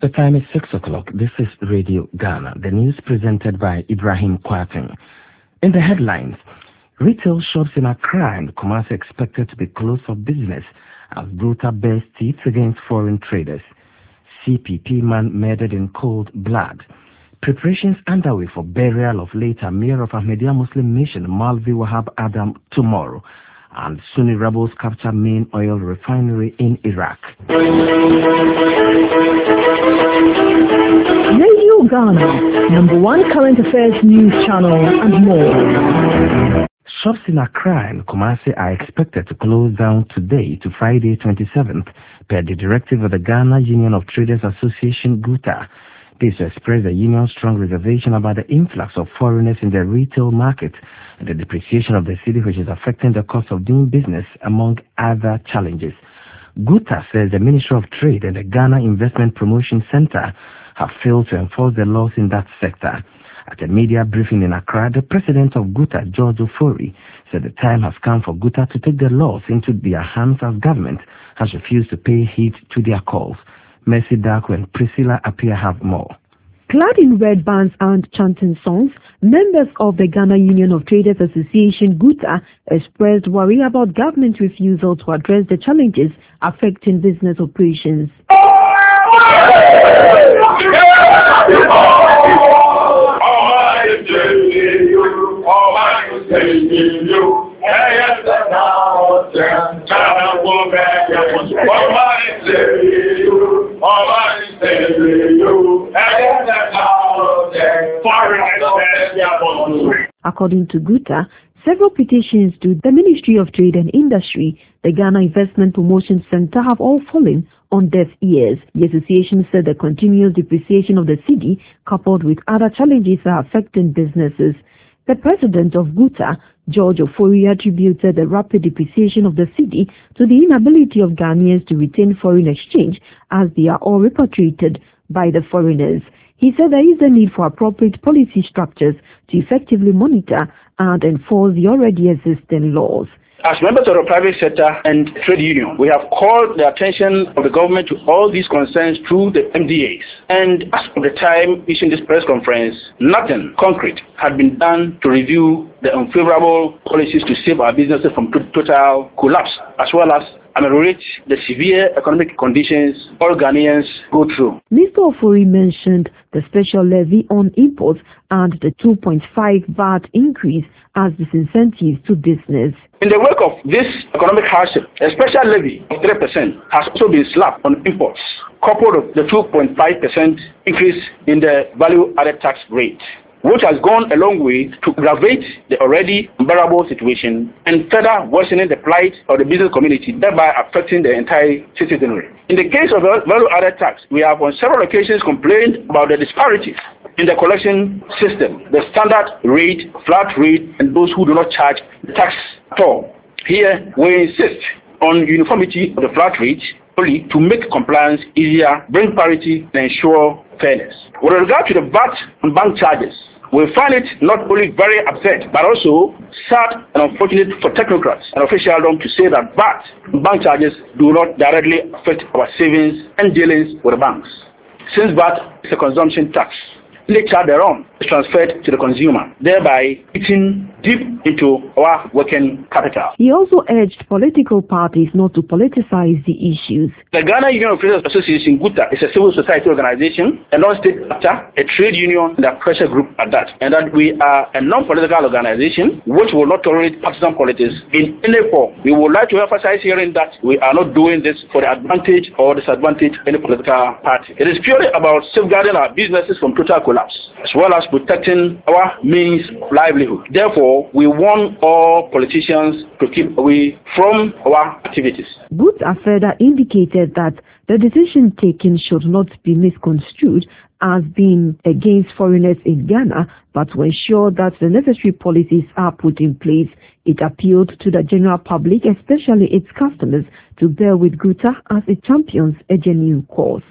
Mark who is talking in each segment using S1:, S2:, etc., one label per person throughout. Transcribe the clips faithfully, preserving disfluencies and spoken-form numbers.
S1: The time is six o'clock. This is Radio Ghana. The news presented by Ibrahim Kwarteng. In the headlines, retail shops in Accra and Kumasi expected to be closed for business as Gota bears teeth against foreign traders. C P P man murdered in cold blood. Preparations underway for burial of late Amir of Ahmadiyya Muslim Mission Malvi Wahab Adam tomorrow. And Sunni rebels capture main oil refinery in Iraq.
S2: Radio Ghana, number one current affairs news channel and more.
S1: Shops in Accra and Kumasi are expected to close down today to Friday twenty-seventh per the directive of the Ghana Union of Traders Association Gota. This expressed the union's strong reservation about the influx of foreigners in the retail market and the depreciation of the city, which is affecting the cost of doing business, among other challenges. Gota says the Ministry of Trade and the Ghana Investment Promotion Center have failed to enforce the laws in that sector. At a media briefing in Accra, the president of Gota, George Ofori, said the time has come for Gota to take the laws into their hands as government has refused to pay heed to their calls. Mercy Darko and Priscilla Appiah have more.
S2: Clad in red bands and chanting songs, members of the Ghana Union of Traders Association Gota expressed worry about government refusal to address the challenges affecting business operations. According to Gota, several petitions to the Ministry of Trade and Industry, the Ghana Investment Promotion Center, have all fallen on deaf ears. The association said the continuous depreciation of the cedi, coupled with other challenges, are affecting businesses. The president of Gota, George Ofori, attributed the rapid depreciation of the cedi to the inability of Ghanaians to retain foreign exchange as they are all repatriated by the foreigners. He said there is a need for appropriate policy structures to effectively monitor and enforce the already existing laws.
S3: As members of the private sector and trade union, we have called the attention of the government to all these concerns through the M D As. And as of the time issuing this press conference, nothing concrete had been done to review the unfavorable policies to save our businesses from total collapse, as well as ameliorate the severe economic conditions all Ghanaians go through.
S2: Mister Ofori mentioned the special levy on imports and the two point five V A T increase as disincentives to business.
S3: In the wake of this economic hardship, a special levy of three percent has also been slapped on imports, coupled with the two point five percent increase in the value-added tax rate, which has gone a long way to aggravate the already unbearable situation and further worsening the plight of the business community, thereby affecting the entire citizenry. In the case of the value-added tax, we have on several occasions complained about the disparities in the collection system, the standard rate, flat rate, and those who do not charge the tax at all. Here, we insist on uniformity of the flat rate only to make compliance easier, bring parity, and ensure fairness. With regard to the V A T and bank charges, we find it not only very upset, but also sad and unfortunate for technocrats and officialdom to say that V A T and bank charges do not directly affect our savings and dealings with the banks, since V A T is a consumption tax. Nature thereon is transferred to the consumer, thereby eating deep into our working capital.
S2: He also urged political parties not to politicize the issues.
S3: The Ghana Union of Traders Association Gota is a civil society organization, a non-state actor, a trade union, and a pressure group at that, and that we are a non-political organization which will not tolerate partisan politics in any form. We would like to emphasize herein that we are not doing this for the advantage or disadvantage of any political party. It is purely about safeguarding our businesses from total collapse, as well as protecting our means of livelihood. Therefore, we want all politicians to keep away from our activities.
S2: Gota further indicated that the decision taken should not be misconstrued as being against foreigners in Ghana, but to ensure that the necessary policies are put in place. It appealed to the general public, especially its customers, to bear with Gota as it champions a genuine cause.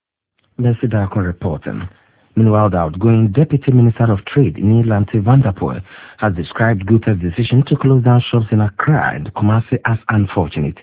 S1: Mercy Darko reporting. Meanwhile, the outgoing Deputy Minister of Trade, Neelante Vanderpoel, has described Gota's decision to close down shops in Accra and Kumasi as unfortunate,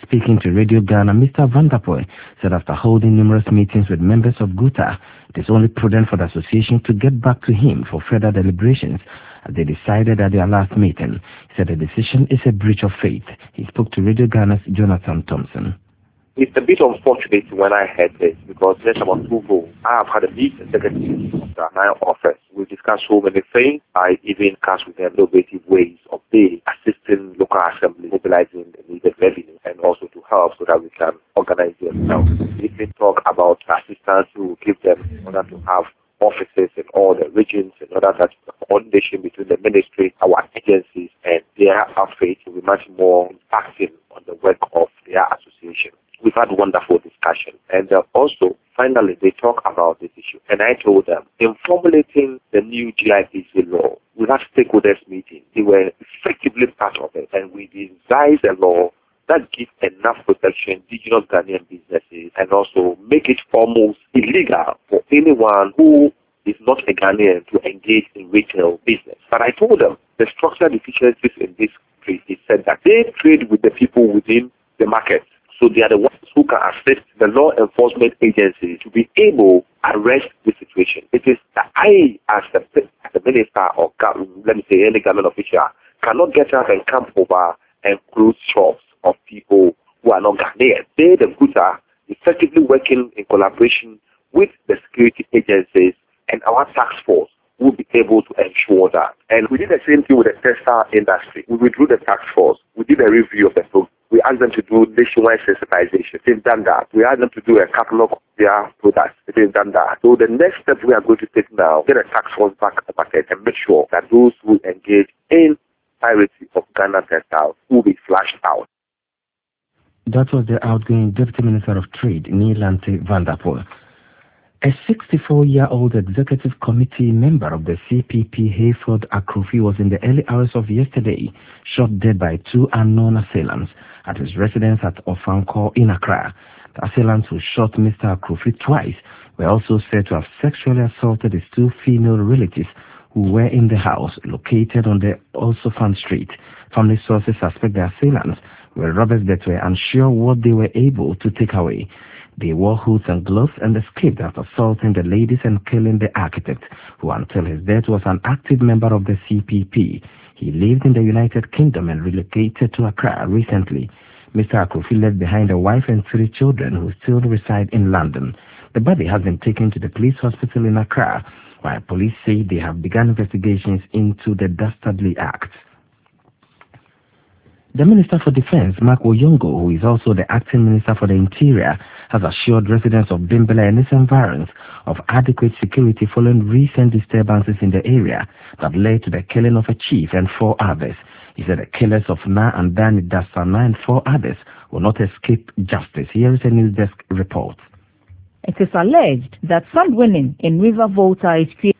S1: Speaking to Radio Ghana, Mister Vanderpoel said after holding numerous meetings with members of GUTA, it is only prudent for the association to get back to him for further deliberations as they decided at their last meeting. He said the decision is a breach of faith. He spoke to Radio Ghana's Jonathan Thompson.
S4: It's a bit unfortunate when I heard this because just about two ago, I have had a meeting executive of the Nile office. We discussed so many things. I even cast with them innovative ways of the assisting local assembly, mobilizing the needed revenue, and also to help so that we can organize themselves. We even talk about assistance to give them in order to have offices in all the regions in order that the coordination between the ministry, our agencies, and their outfit will be much more impacting on the work of their association. We've had wonderful discussion. And uh, also, finally, they talk about this issue. And I told them, in formulating the new G I P C law, we had stakeholders meeting. They were effectively part of it. And we designed a law that gives enough protection to indigenous Ghanaian businesses and also make it almost illegal for anyone who is not a Ghanaian to engage in retail business. But I told them the structural deficiencies in this case is said that they trade with the people within the market. So they are the ones who can assist the law enforcement agency to be able to arrest the situation. It is that I, as the, as the minister or let me say any government official, cannot get up and come over and close shops of people who are not Ghanaian. They, the GUTA, effectively working in collaboration with the security agencies and our task force will be able to ensure that. And we did the same thing with the textile industry. We withdrew the task force. We did a review of the program. We asked them to do nationwide sensitization. They've done that. We asked them to do a catalog of their products. They've done that. So the next step we are going to take now, get a tax force back at the market and make sure that those who engage in piracy of Ghana textiles will be flashed out.
S1: That was the outgoing Deputy Minister of Trade, Neelante Vanderpoel. A sixty-four-year-old executive committee member of the C P P, Hayford Akrofi, was in the early hours of yesterday shot dead by two unknown assailants at his residence at Ofanko in Accra. The assailants who shot Mister Akrofi twice were also said to have sexually assaulted his two female relatives who were in the house located on the Osofan Street. Family sources suspect the assailants were robbers that were unsure what they were able to take away. They wore hoods and gloves and escaped after assaulting the ladies and killing the architect, who until his death was an active member of the C P P. He lived in the United Kingdom and relocated to Accra recently. Mister Akrofi left behind a wife and three children who still reside in London. The body has been taken to the police hospital in Accra, while police say they have begun investigations into the dastardly act. The Minister for Defense, Mark Oyongo, who is also the acting Minister for the Interior, has assured residents of Bimbilla and its environs of adequate security following recent disturbances in the area that led to the killing of a chief and four others. He said the killers of Na and Danny Dasana and four others will not escape justice. Here is a news desk report.
S5: It is alleged that some winning in River Volta is creating.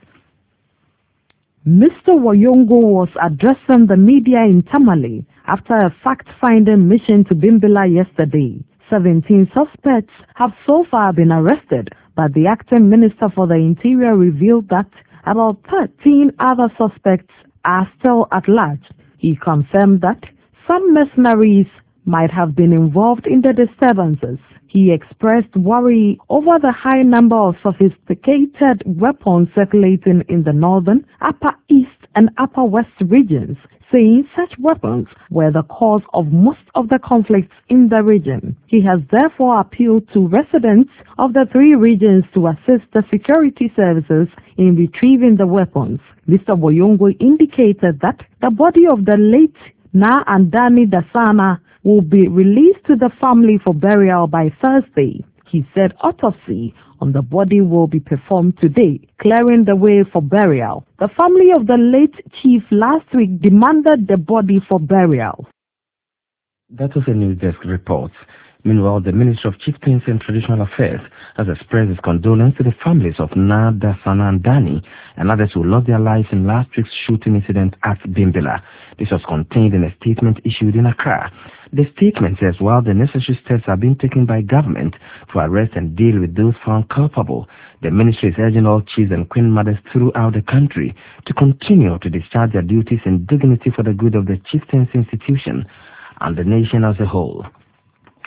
S2: Mister Oyongo was addressing the media in Tamale after a fact-finding mission to Bimbilla yesterday. seventeen suspects have so far been arrested, but the acting Minister for the Interior revealed that about thirteen other suspects are still at large. He confirmed that some mercenaries might have been involved in the disturbances. He expressed worry over the high number of sophisticated weapons circulating in the northern, upper east and upper west regions, saying such weapons were the cause of most of the conflicts in the region. He has therefore appealed to residents of the three regions to assist the security services in retrieving the weapons. Mister Oyongo indicated that the body of the late Na and Danny Dasana will be released to the family for burial by Thursday. He said autopsy on the body will be performed today, clearing the way for burial. The family of the late chief last week demanded the body for burial.
S1: That was a news desk report. Meanwhile, the Ministry of Chieftains and Traditional Affairs has expressed its condolence to the families of Na, Dasana and Danny and others who lost their lives in last week's shooting incident at Bimbilla. This was contained in a statement issued in Accra. The statement says while the necessary steps are being taken by government to arrest and deal with those found culpable, the ministry is urging all chiefs and queen mothers throughout the country to continue to discharge their duties in dignity for the good of the chieftains institution and the nation as a whole.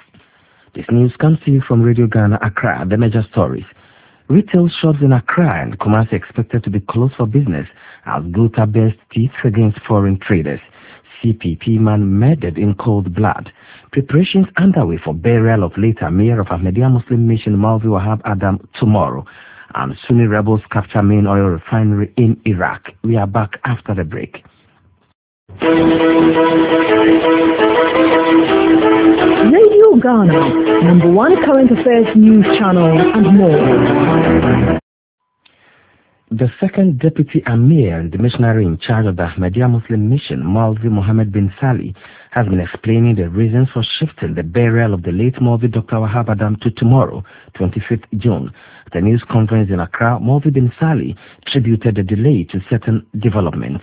S1: This news comes to you from Radio Ghana, Accra. The major stories. Retail shops in Accra and Kumasi expected to be closed for business as Gota bears teeth against foreign traders. C P P man murdered in cold blood. Preparations underway for burial of later mayor of Ahmadiyya Muslim Mission Maulvi Wahab Adam tomorrow. And Sunni rebels capture main oil refinery in Iraq. We are back after the break.
S2: Radio Ghana, number one current affairs news channel and more.
S1: The second deputy Amir and the missionary in charge of the Ahmadiyya Muslim Mission, Maulvi Mohammed bin Sali, has been explaining the reasons for shifting the burial of the late Maulvi Doctor Wahab Adam to tomorrow, twenty-fifth June. At a news conference in Accra, Maulvi bin Sali tributed the delay to certain developments.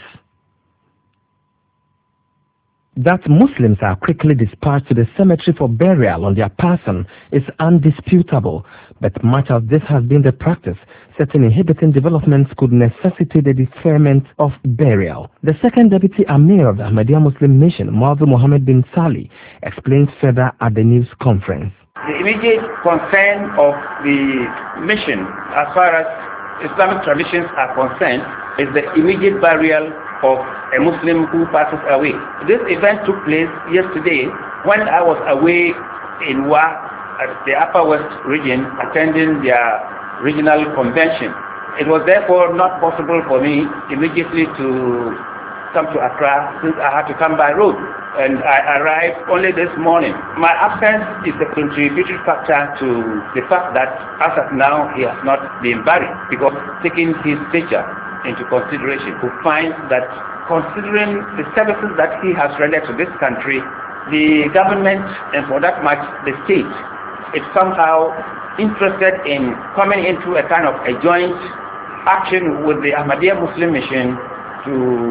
S1: That Muslims are quickly dispatched to the cemetery for burial on their person is undisputable, but much of this has been the practice. Certain inhibiting developments could necessitate the deferment of burial. The second deputy Amir of the Ahmadiyya Muslim Mission, Maulvi Mohammed bin Sali, explains further at the news conference.
S3: The immediate concern of the mission, as far as Islamic traditions are concerned, is the immediate burial of a Muslim who passes away. This event took place yesterday when I was away in Wa at the Upper West region attending their regional convention. It was therefore not possible for me immediately to come to Accra since I had to come by road, and I arrived only this morning. My absence is a contributory factor to the fact that as of now he has not been buried, because taking his stature into consideration, who finds that considering the services that he has rendered to this country, the government, and for that much the state, is somehow interested in coming into a kind of a joint action with the Ahmadiyya Muslim Mission to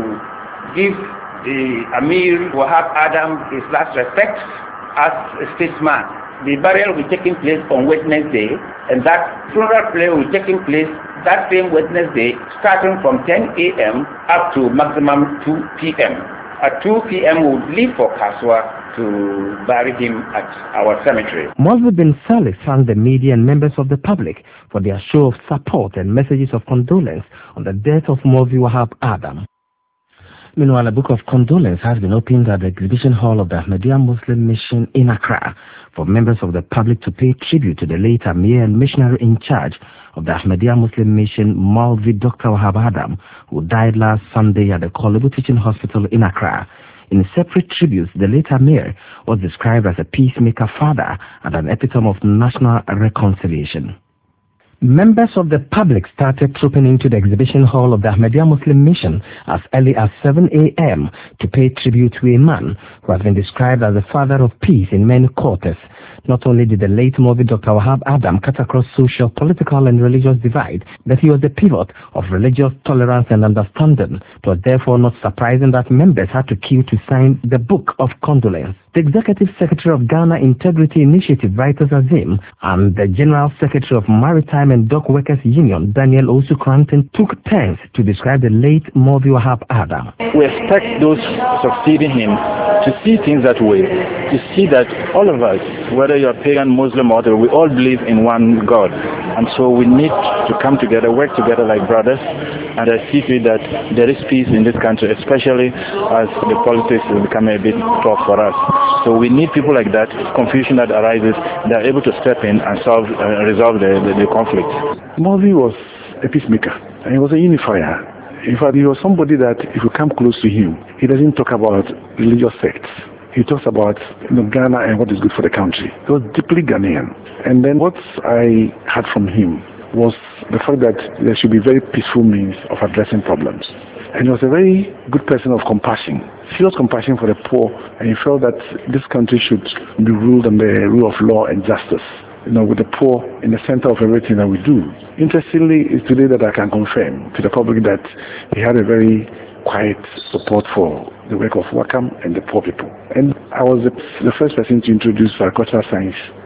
S3: give the Amir Wahab Adam his last respect as a statesman. The burial will be taking place on Wednesday, and that funeral prayer will be taking place that same Wednesday, starting from ten A M up to maximum two P M At two P M we'll leave for Kaswa to bury him at our cemetery.
S1: Maulvi bin Salih thanked the media and members of the public for their show of support and messages of condolence on the death of Maulvi Wahab Adam. Meanwhile, a book of condolence has been opened at the exhibition hall of the Ahmadiyya Muslim Mission in Accra for members of the public to pay tribute to the late Amir and missionary in charge of the Ahmadiyya Muslim Mission, Maulvi Doctor Wahab Adam, who died last Sunday at the Kolebu Teaching Hospital in Accra. In separate tributes, the late Amir was described as a peacemaker father and an epitome of national reconciliation. Members of the public started trooping into the exhibition hall of the Ahmadiyya Muslim Mission as early as seven A M to pay tribute to a man who has been described as the father of peace in many quarters. Not only did the late Maulvi Doctor Wahab Adam cut across social, political and religious divide, but he was the pivot of religious tolerance and understanding. It was therefore not surprising that members had to queue to sign the book of condolence. The Executive Secretary of Ghana Integrity Initiative, Writers Azim, and the General Secretary of Maritime and Dock Workers Union, Daniel Osu Cranton, took turns to describe the late Maulvi Wahab Adam.
S6: We expect those succeeding him to see things that way, to see that all of us, whether you're pagan, Muslim, or other, we all believe in one God. And so we need to come together, work together like brothers, and I see to it that there is peace in this country, especially as the politics is becoming a bit tough for us. So we need people like that. Confusion that arises, they are able to step in and solve, uh, resolve the, the, the conflict.
S7: Maulvi was a peacemaker, and he was a unifier. In fact, he was somebody that if you come close to him, he doesn't talk about religious sects. He talks about you know, Ghana and what is good for the country. He was deeply Ghanaian. And then what I heard from him was the fact that there should be very peaceful means of addressing problems. And he was a very good person of compassion, serious compassion for the poor, and he felt that this country should be ruled on the rule of law and justice, you know, with the poor in the center of everything that we do. Interestingly, it's today that I can confirm to the public that he had a very quiet support for the work of Wakam and the poor people. And I was the, the first person to introduce agricultural science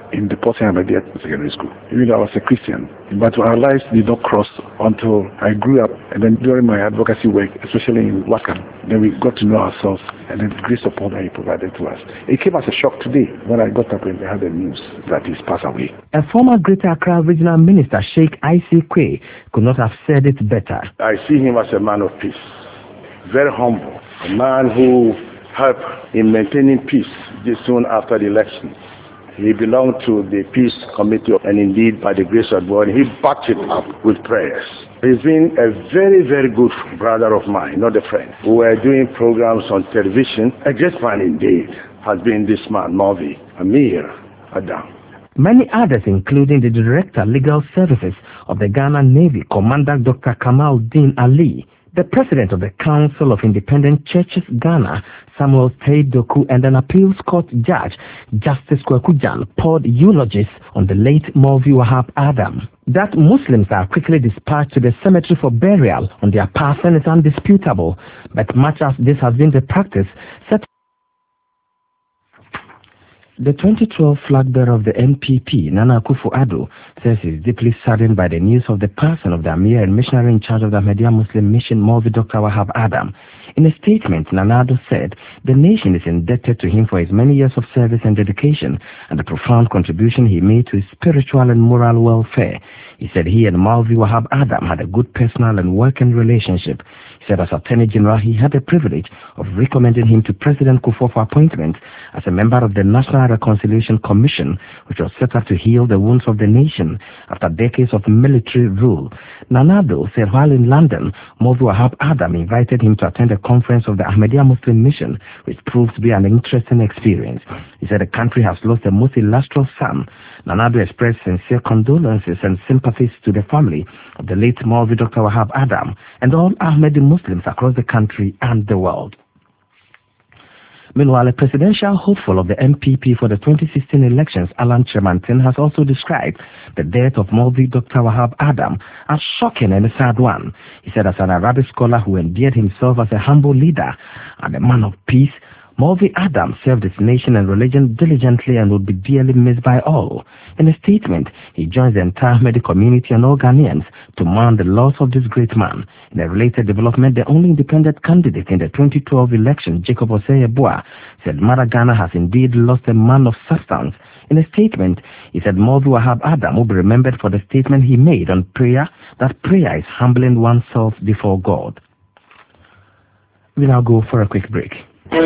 S7: in the Port Ahmadiyya Secondary School. Even though I was a Christian, but our lives did not cross until I grew up, and then during my advocacy work, especially in Wakam, then we got to know ourselves, and then the grace upon that He provided to us. It came as a shock today when I got up and I had the news that He's passed away.
S1: A former Greater Accra Regional Minister, Sheikh Isaac Quay, could not have said it better.
S8: I see him as a man of peace, very humble, a man who helped in maintaining peace just soon after the election. He belonged to the Peace Committee, and indeed, by the grace of God, he backed it up with prayers. He's been a very, very good brother of mine, not a friend. We were doing programs on television. A great man indeed has been this man, Mavi Amir Adam.
S1: Many others, including the Director Legal Services of the Ghana Navy, Commander Doctor Kamal Din Ali, the President of the Council of Independent Churches Ghana, Samuel Tate Doku, and an appeals court judge, Justice Kwekujan, poured eulogies on the late Mulvey Wahab Adam. That Muslims are quickly dispatched to the cemetery for burial on their passing is undisputable, but much as this has been the practice, set the twenty twelve flag bearer of the N P P, Nana Akufo-Addo, says he is deeply saddened by the news of the passing of the Amir and missionary in charge of the Ahmadiyya Muslim Mission, Mulvey Doctor Wahab Adam. In a statement, Nana Addo said the nation is indebted to him for his many years of service and dedication and the profound contribution he made to his spiritual and moral welfare. He said he and Mulvey Wahab Adam had a good personal and working relationship. He said as Attorney General, he had the privilege of recommending him to President Kufuor for appointment as a member of the National Reconciliation Commission, which was set up to heal the wounds of the nation after decades of military rule. Nana Addo said while in London, Mulvey Wahab Adam invited him to attend a conference of the Ahmadiyya Muslim Mission, which proved to be an interesting experience. He said the country has lost a most illustrious son. Nana Addo expressed sincere condolences and sympathies to the family of the late Mulvey Doctor Wahab Adam and all Ahmadi Muslims across the country and the world. Meanwhile, a presidential hopeful of the M P P for the twenty sixteen elections, Alan Tremantin, has also described the death of Mulvey Doctor Wahab Adam as shocking and a sad one. He said as an Arabic scholar who endeared himself as a humble leader and a man of peace, Mulvey Adam served his nation and religion diligently and would be dearly missed by all. In a statement, he joins the entire Ahmadi community and all Ghanaians to mourn the loss of this great man. In a related development, the only independent candidate in the twenty twelve election, Jacob Osei-Yeboah, said Mother Ghana has indeed lost a man of substance. In a statement, he said Mulvey Wahab Adam will be remembered for the statement he made on prayer, that prayer is humbling oneself before God. We now go for a quick break.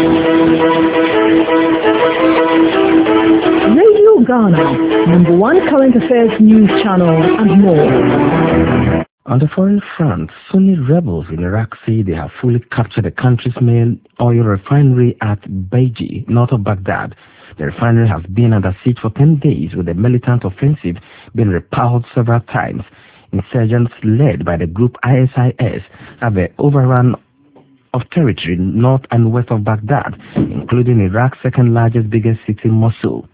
S5: Radio Ghana, number one current affairs news channel and more.
S1: On the foreign front, Sunni rebels in Iraq say they have fully captured the country's main oil refinery at Baiji, north of Baghdad. The refinery has been under siege for ten days, with the militant offensive being repelled several times. Insurgents led by the group I S I S have overrun of territory north and west of Baghdad, including Iraq's second largest biggest city, Mosul.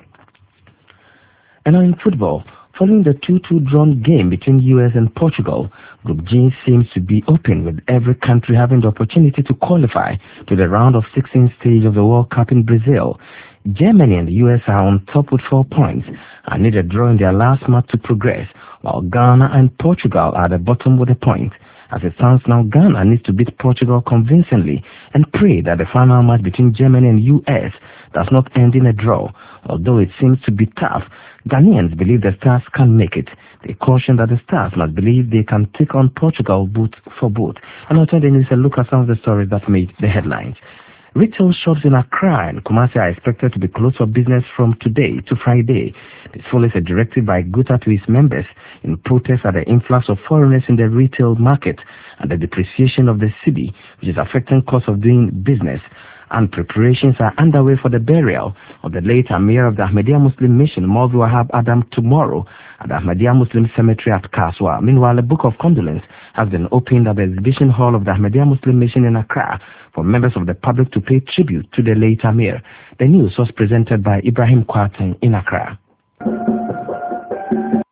S1: And now in football, following the two two drawn game between U S and Portugal, Group G seems to be open, with every country having the opportunity to qualify to the round of sixteen stage of the World Cup in Brazil. Germany and the U S are on top with four points and need a draw in their last match to progress, while Ghana and Portugal are at the bottom with a point. As it stands now, Ghana needs to beat Portugal convincingly and pray that the final match between Germany and U S does not end in a draw. Although it seems to be tough, Ghanaians believe the Stars can make it. They caution that the Stars must believe they can take on Portugal boot for boot. And I'll turn the news and look at some of the stories that made the headlines. Retail shops in Accra and Kumasi are expected to be closed for business from today to Friday. This follows a directive by Guta to its members in protest at the influx of foreigners in the retail market and the depreciation of the cedi, which is affecting cost of doing business. And preparations are underway for the burial of the late Amir of the Ahmadiyya Muslim Mission, Mulvey Wahab Adam, tomorrow at the Ahmadiyya Muslim Cemetery at Kaswa. Meanwhile, a book of condolence has been opened at the exhibition hall of the Ahmadiyya Muslim Mission in Accra for members of the public to pay tribute to the late Amir. The news was presented by Ibrahim Kwarteng in Accra.